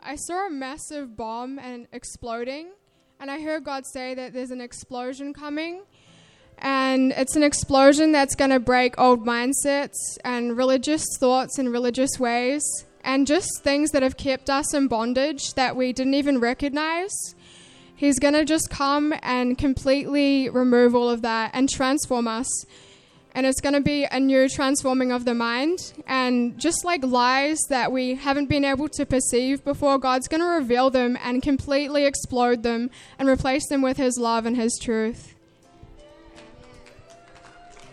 I saw a massive bomb and exploding, and I heard God say that there's an explosion coming, and it's an explosion that's going to break old mindsets and religious thoughts and religious ways, and just things that have kept us in bondage that we didn't even recognize. He's going to just come and completely remove all of that and transform us. And it's going to be a new transforming of the mind. And just like lies that we haven't been able to perceive before, God's going to reveal them and completely explode them and replace them with his love and his truth.